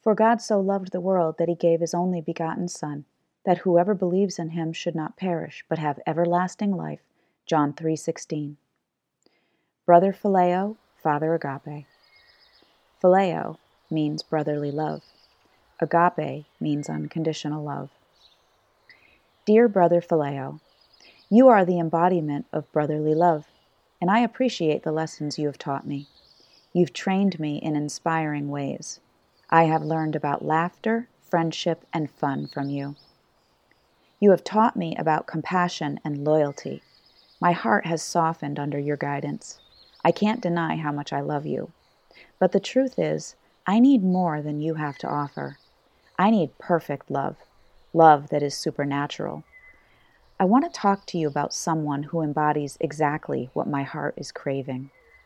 For God so loved the world that he gave his only begotten Son, that whoever believes in him should not perish, but have everlasting life. John 3:16. Brother Phileo, Father Agape. Phileo means brotherly love. Agape means unconditional love. Dear Brother Phileo, you are the embodiment of brotherly love, and I appreciate the lessons you have taught me. You've trained me in inspiring ways. I have learned about laughter, friendship, and fun from you. You have taught me about compassion and loyalty. My heart has softened under your guidance. I can't deny how much I love you. But the truth is, I need more than you have to offer. I need perfect love, love that is supernatural. I want to talk to you about someone who embodies exactly what my heart is craving.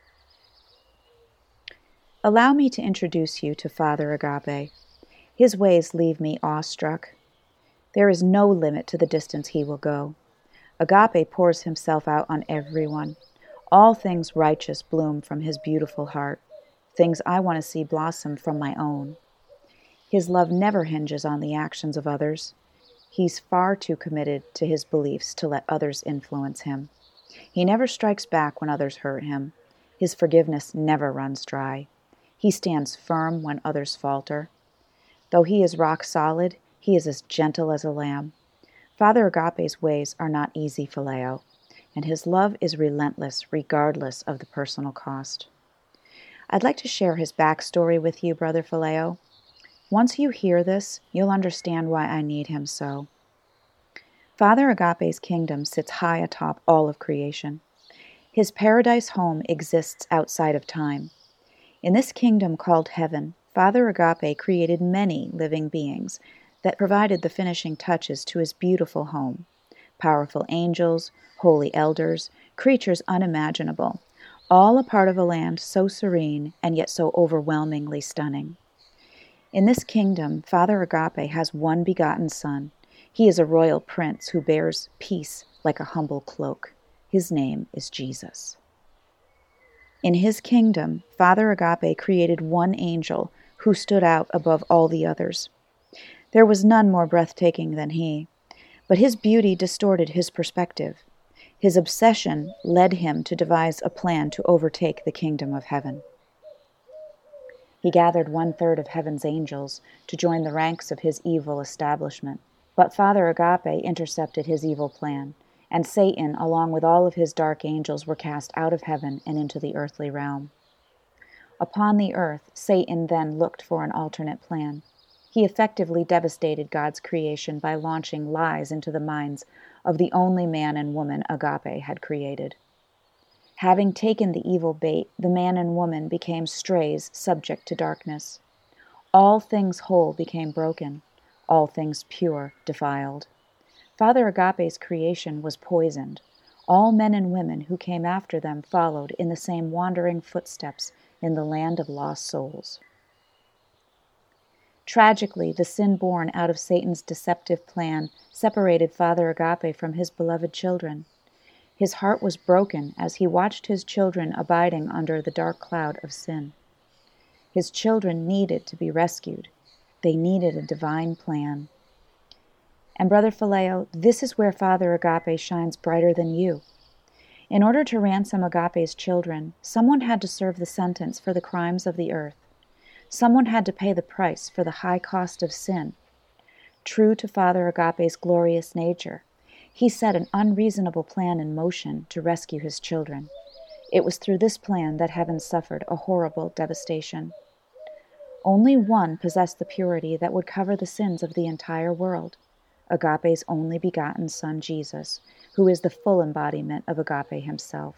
Allow me to introduce you to Father Agape. His ways leave me awestruck. There is no limit to the distance he will go. Agape pours himself out on everyone. All things righteous bloom from his beautiful heart, things I want to see blossom from my own. His love never hinges on the actions of others. He's far too committed to his beliefs to let others influence him. He never strikes back when others hurt him. His forgiveness never runs dry. He stands firm when others falter. Though he is rock solid, he is as gentle as a lamb. Father Agape's ways are not easy, Phileo, and his love is relentless regardless of the personal cost. I'd like to share his backstory with you, Brother Phileo. Once you hear this, you'll understand why I need him so. Father Agape's kingdom sits high atop all of creation. His paradise home exists outside of time. In this kingdom called heaven, Father Agape created many living beings that provided the finishing touches to his beautiful home. Powerful angels, holy elders, creatures unimaginable, all a part of a land so serene and yet so overwhelmingly stunning. In this kingdom, Father Agape has one begotten Son. He is a royal prince who bears peace like a humble cloak. His name is Jesus. In his kingdom, Father Agape created one angel who stood out above all the others. There was none more breathtaking than he, but his beauty distorted his perspective. His obsession led him to devise a plan to overtake the kingdom of heaven. He gathered 1/3 of heaven's angels to join the ranks of his evil establishment. But Father Agape intercepted his evil plan, and Satan, along with all of his dark angels, were cast out of heaven and into the earthly realm. Upon the earth, Satan then looked for an alternate plan. He effectively devastated God's creation by launching lies into the minds of the only man and woman Agape had created. Having taken the evil bait, the man and woman became strays subject to darkness. All things whole became broken, all things pure defiled. Father Agape's creation was poisoned. All men and women who came after them followed in the same wandering footsteps in the land of lost souls. Tragically, the sin born out of Satan's deceptive plan separated Father Agape from his beloved children. His heart was broken as he watched his children abiding under the dark cloud of sin. His children needed to be rescued. They needed a divine plan. And Brother Phileo, this is where Father Agape shines brighter than you. In order to ransom Agape's children, someone had to serve the sentence for the crimes of the earth. Someone had to pay the price for the high cost of sin. True to Father Agape's glorious nature, he set an unreasonable plan in motion to rescue his children. It was through this plan that heaven suffered a horrible devastation. Only one possessed the purity that would cover the sins of the entire world, Agape's only begotten Son, Jesus, who is the full embodiment of Agape himself.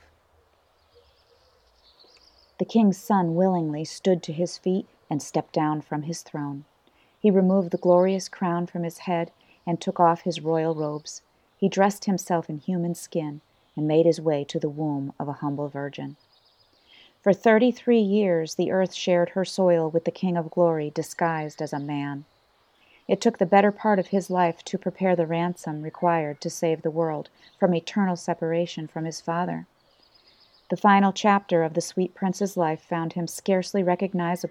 The king's son willingly stood to his feet and stepped down from his throne. He removed the glorious crown from his head and took off his royal robes. He dressed himself in human skin and made his way to the womb of a humble virgin. For 33 years, the earth shared her soil with the King of Glory disguised as a man. It took the better part of his life to prepare the ransom required to save the world from eternal separation from his Father. The final chapter of the sweet prince's life found him scarcely recognizable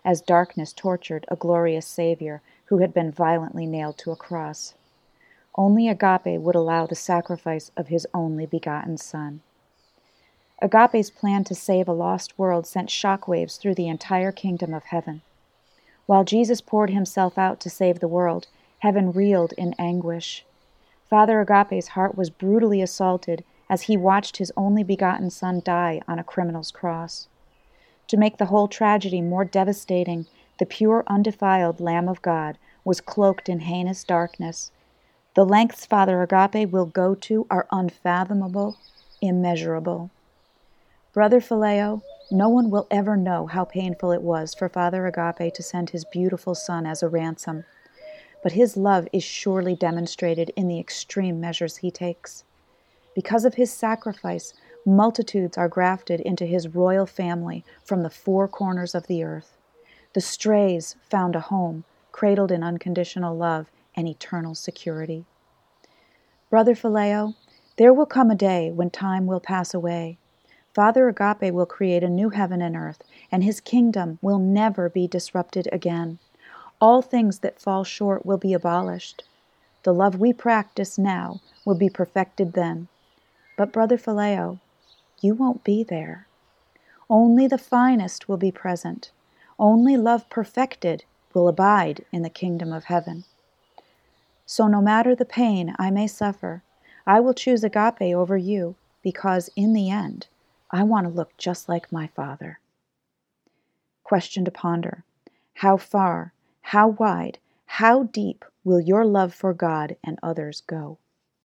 as darkness tortured a glorious Savior who had been violently nailed to a cross. Only agape would allow the sacrifice of his only begotten Son. Agape's plan to save a lost world sent shockwaves through the entire kingdom of heaven. While Jesus poured himself out to save the world, heaven reeled in anguish. Father Agape's heart was brutally assaulted as he watched his only begotten Son die on a criminal's cross. To make the whole tragedy more devastating, the pure, undefiled Lamb of God was cloaked in heinous darkness. The lengths Father Agape will go to are unfathomable, immeasurable. Brother Phileo, no one will ever know how painful it was for Father Agape to send his beautiful Son as a ransom, but his love is surely demonstrated in the extreme measures he takes. Because of his sacrifice, multitudes are grafted into his royal family from the four corners of the earth. The strays found a home, cradled in unconditional love and eternal security. Brother Phileo, there will come a day when time will pass away. Father Agape will create a new heaven and earth, and his kingdom will never be disrupted again. All things that fall short will be abolished. The love we practice now will be perfected then. But Brother Phileo, you won't be there. Only the finest will be present. Only love perfected will abide in the kingdom of heaven. So no matter the pain I may suffer, I will choose agape over you, because in the end, I want to look just like my Father. Question to ponder. How far, how wide, how deep will your love for God and others go?